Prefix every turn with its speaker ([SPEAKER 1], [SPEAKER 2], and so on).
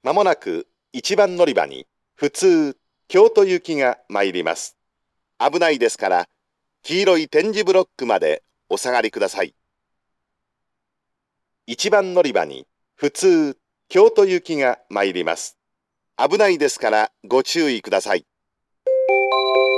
[SPEAKER 1] まもなく1番乗り場に普通京都行きが参ります。危ないですから黄色い点字ブロックまでお下がりください。1番乗り場に普通京都行きが参ります。危ないですからご注意ください。